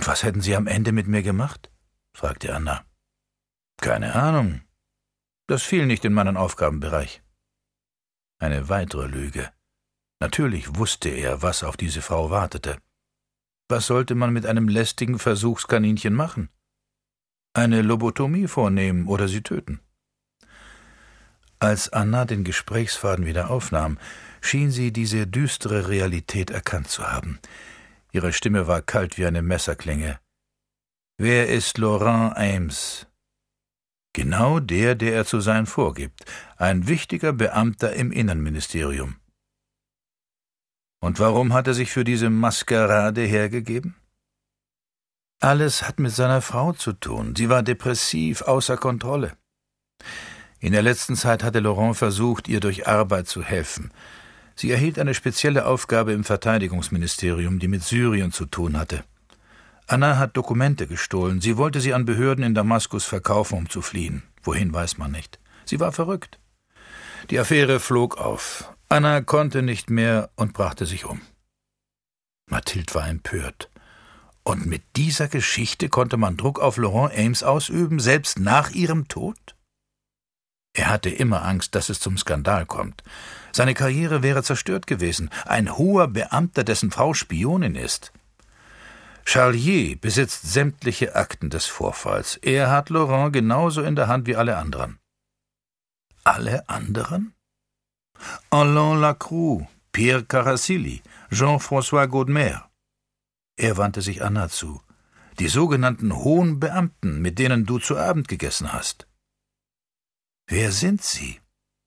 Und was hätten Sie am Ende mit mir gemacht?« fragte Anna. »Keine Ahnung. Das fiel nicht in meinen Aufgabenbereich.« Eine weitere Lüge. Natürlich wusste er, was auf diese Frau wartete. Was sollte man mit einem lästigen Versuchskaninchen machen? Eine Lobotomie vornehmen oder sie töten? Als Anna den Gesprächsfaden wieder aufnahm, schien sie diese düstere Realität erkannt zu haben. Ihre Stimme war kalt wie eine Messerklinge. »Wer ist Laurent Ames?« »Genau der er zu sein vorgibt, ein wichtiger Beamter im Innenministerium.« »Und warum hat er sich für diese Maskerade hergegeben?« »Alles hat mit seiner Frau zu tun. Sie war depressiv, außer Kontrolle. In der letzten Zeit hatte Laurent versucht, ihr durch Arbeit zu helfen. Sie erhielt eine spezielle Aufgabe im Verteidigungsministerium, die mit Syrien zu tun hatte. Anna hat Dokumente gestohlen. Sie wollte sie an Behörden in Damaskus verkaufen, um zu fliehen. Wohin, weiß man nicht. Sie war verrückt. Die Affäre flog auf. Anna konnte nicht mehr und brachte sich um.« Mathilde war empört. Und mit dieser Geschichte konnte man Druck auf Laurent Ames ausüben, selbst nach ihrem Tod? Er hatte immer Angst, dass es zum Skandal kommt. Seine Karriere wäre zerstört gewesen. Ein hoher Beamter, dessen Frau Spionin ist. Charlier besitzt sämtliche Akten des Vorfalls. Er hat Laurent genauso in der Hand wie alle anderen. Alle anderen? Alain Lacroix, Pierre Carassilli, Jean-François Gaudemer. Er wandte sich Anna zu. Die sogenannten hohen Beamten, mit denen du zu Abend gegessen hast. Wer sind sie?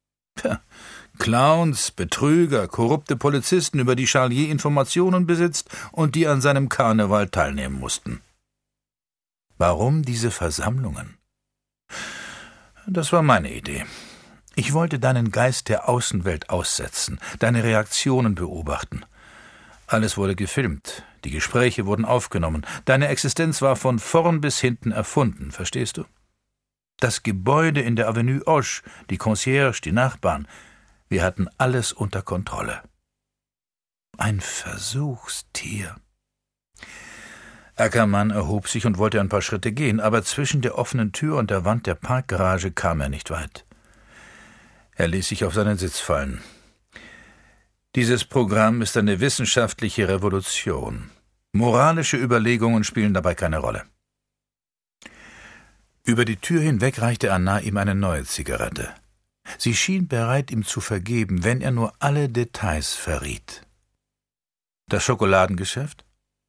Clowns, Betrüger, korrupte Polizisten, über die Charlier Informationen besitzt und die an seinem Karneval teilnehmen mussten. Warum diese Versammlungen? Das war meine Idee. Ich wollte deinen Geist der Außenwelt aussetzen, deine Reaktionen beobachten. Alles wurde gefilmt, die Gespräche wurden aufgenommen. Deine Existenz war von vorn bis hinten erfunden, verstehst du? Das Gebäude in der Avenue Hoche, die Concierge, die Nachbarn, wir hatten alles unter Kontrolle. Ein Versuchstier. Ackermann erhob sich und wollte ein paar Schritte gehen, aber zwischen der offenen Tür und der Wand der Parkgarage kam er nicht weit. Er ließ sich auf seinen Sitz fallen. Dieses Programm ist eine wissenschaftliche Revolution. Moralische Überlegungen spielen dabei keine Rolle. Über die Tür hinweg reichte Anna ihm eine neue Zigarette. Sie schien bereit, ihm zu vergeben, wenn er nur alle Details verriet. Das Schokoladengeschäft?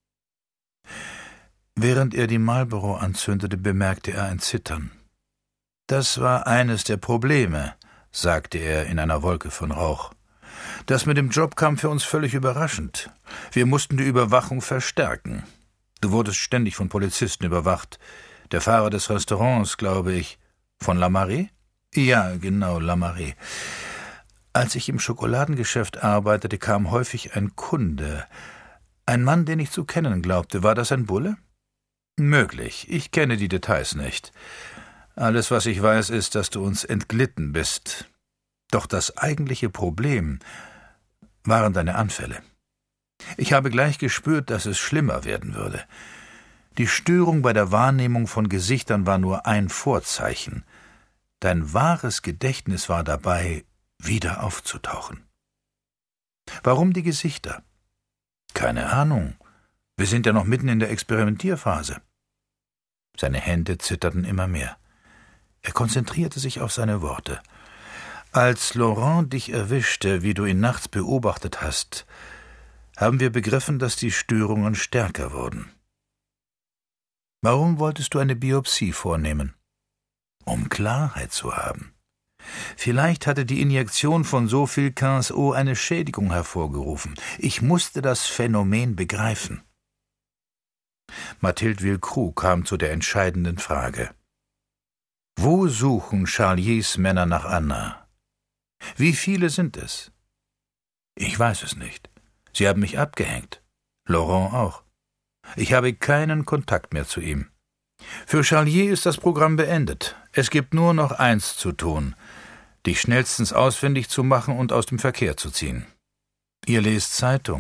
Während er die Marlboro anzündete, bemerkte er ein Zittern. »Das war eines der Probleme«, sagte er in einer Wolke von Rauch. »Das mit dem Job kam für uns völlig überraschend. Wir mussten die Überwachung verstärken. Du wurdest ständig von Polizisten überwacht. Der Fahrer des Restaurants, glaube ich. Von Lamarée?« »Ja, genau, Lamarée. Als ich im Schokoladengeschäft arbeitete, kam häufig ein Kunde. Ein Mann, den ich zu kennen glaubte. War das ein Bulle?« »Möglich. Ich kenne die Details nicht. Alles, was ich weiß, ist, dass du uns entglitten bist. Doch das eigentliche Problem waren deine Anfälle. Ich habe gleich gespürt, dass es schlimmer werden würde. Die Störung bei der Wahrnehmung von Gesichtern war nur ein Vorzeichen. Dein wahres Gedächtnis war dabei, wieder aufzutauchen. Warum die Gesichter? Keine Ahnung. Wir sind ja noch mitten in der Experimentierphase. Seine Hände zitterten immer mehr. Er konzentrierte sich auf seine Worte. Als Laurent dich erwischte, wie du ihn nachts beobachtet hast, haben wir begriffen, dass die Störungen stärker wurden. Warum wolltest du eine Biopsie vornehmen? Um Klarheit zu haben. Vielleicht hatte die Injektion von so viel 15O eine Schädigung hervorgerufen. Ich musste das Phänomen begreifen. Mathilde Villecroux kam zu der entscheidenden Frage. Wo suchen Charliers Männer nach Anna? Wie viele sind es? Ich weiß es nicht. Sie haben mich abgehängt. Laurent auch. Ich habe keinen Kontakt mehr zu ihm. Für Charlier ist das Programm beendet. Es gibt nur noch eins zu tun: dich schnellstens ausfindig zu machen und aus dem Verkehr zu ziehen. Ihr lest Zeitung.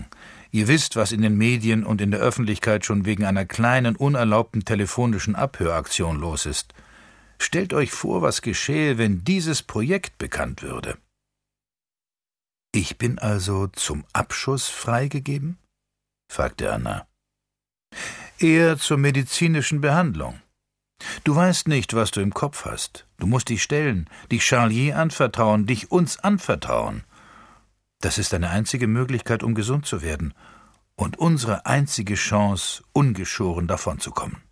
Ihr wisst, was in den Medien und in der Öffentlichkeit schon wegen einer kleinen, unerlaubten telefonischen Abhöraktion los ist. Stellt euch vor, was geschähe, wenn dieses Projekt bekannt würde. »Ich bin also zum Abschuss freigegeben?« fragte Anna. »Eher zur medizinischen Behandlung. Du weißt nicht, was du im Kopf hast. Du musst dich stellen, dich Charlier anvertrauen, dich uns anvertrauen. Das ist deine einzige Möglichkeit, um gesund zu werden und unsere einzige Chance, ungeschoren davonzukommen.«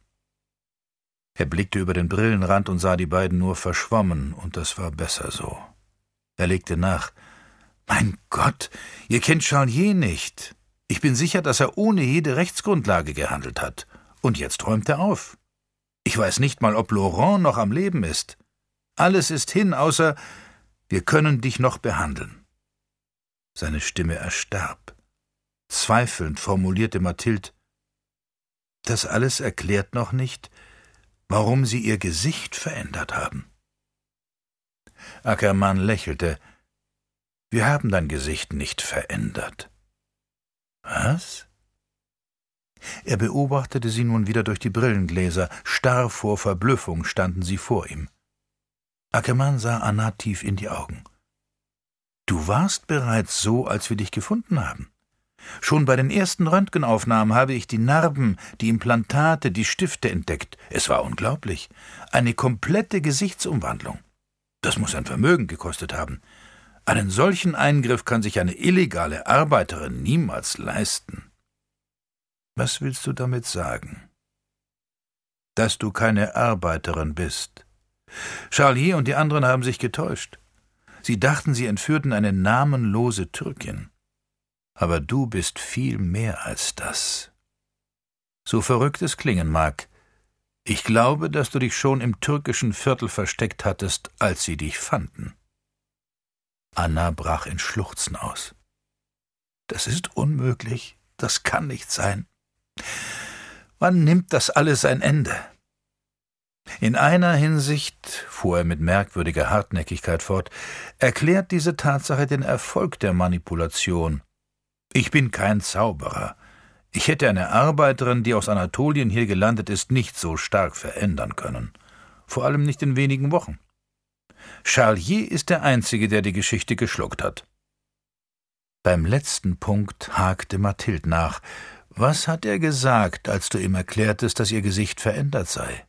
Er blickte über den Brillenrand und sah die beiden nur verschwommen, und das war besser so. Er legte nach: »Mein Gott, ihr kennt Charlier nicht. Ich bin sicher, dass er ohne jede Rechtsgrundlage gehandelt hat. Und jetzt räumt er auf. Ich weiß nicht mal, ob Laurent noch am Leben ist. Alles ist hin, außer wir können dich noch behandeln.« Seine Stimme erstarb. Zweifelnd formulierte Mathilde: »Das alles erklärt noch nicht, warum Sie Ihr Gesicht verändert haben.« Ackermann lächelte. »Wir haben dein Gesicht nicht verändert.« »Was?« Er beobachtete sie nun wieder durch die Brillengläser. Starr vor Verblüffung standen sie vor ihm. Ackermann sah Anna tief in die Augen. »Du warst bereits so, als wir dich gefunden haben. Schon bei den ersten Röntgenaufnahmen habe ich die Narben, die Implantate, die Stifte entdeckt. Es war unglaublich. Eine komplette Gesichtsumwandlung. Das muss ein Vermögen gekostet haben. Einen solchen Eingriff kann sich eine illegale Arbeiterin niemals leisten.« »Was willst du damit sagen?« »Dass du keine Arbeiterin bist. Charlier und die anderen haben sich getäuscht. Sie dachten, sie entführten eine namenlose Türkin. Aber du bist viel mehr als das. So verrückt es klingen mag, ich glaube, dass du dich schon im türkischen Viertel versteckt hattest, als sie dich fanden.« Anna brach in Schluchzen aus. »Das ist unmöglich, das kann nicht sein. Wann nimmt das alles ein Ende?« »In einer Hinsicht«, fuhr er mit merkwürdiger Hartnäckigkeit fort, »erklärt diese Tatsache den Erfolg der Manipulation. Ich bin kein Zauberer. Ich hätte eine Arbeiterin, die aus Anatolien hier gelandet ist, nicht so stark verändern können. Vor allem nicht in wenigen Wochen. Charlier ist der Einzige, der die Geschichte geschluckt hat.« Beim letzten Punkt hakte Mathilde nach. »Was hat er gesagt, als du ihm erklärtest, dass ihr Gesicht verändert sei?«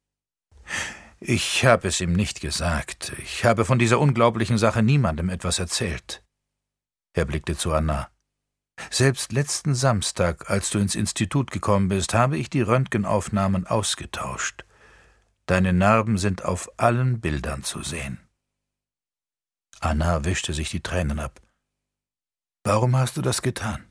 »Ich habe es ihm nicht gesagt. Ich habe von dieser unglaublichen Sache niemandem etwas erzählt.« Er blickte zu Anna. »Selbst letzten Samstag, als du ins Institut gekommen bist, habe ich die Röntgenaufnahmen ausgetauscht. Deine Narben sind auf allen Bildern zu sehen.« Anna wischte sich die Tränen ab. »Warum hast du das getan?«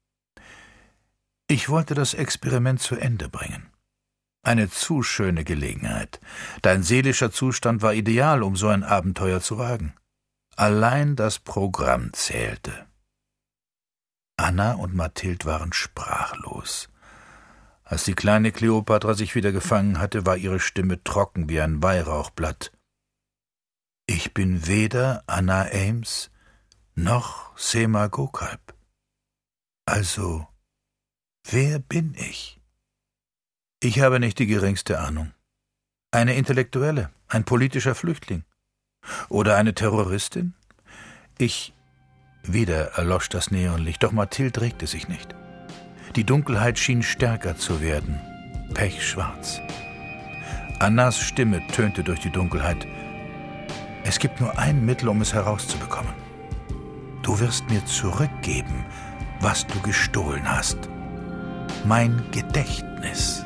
»Ich wollte das Experiment zu Ende bringen. Eine zu schöne Gelegenheit. Dein seelischer Zustand war ideal, um so ein Abenteuer zu wagen. Allein das Programm zählte.« Anna und Mathilde waren sprachlos. Als die kleine Kleopatra sich wieder gefangen hatte, war ihre Stimme trocken wie ein Weihrauchblatt. »Ich bin weder Anna Ames noch Sema Gökalp. Also, wer bin ich?« »Ich habe nicht die geringste Ahnung. Eine Intellektuelle, ein politischer Flüchtling. Oder eine Terroristin? Wieder erlosch das Neonlicht, doch Mathilde regte sich nicht. Die Dunkelheit schien stärker zu werden, pechschwarz. Annas Stimme tönte durch die Dunkelheit. »Es gibt nur ein Mittel, um es herauszubekommen. Du wirst mir zurückgeben, was du gestohlen hast. Mein Gedächtnis.«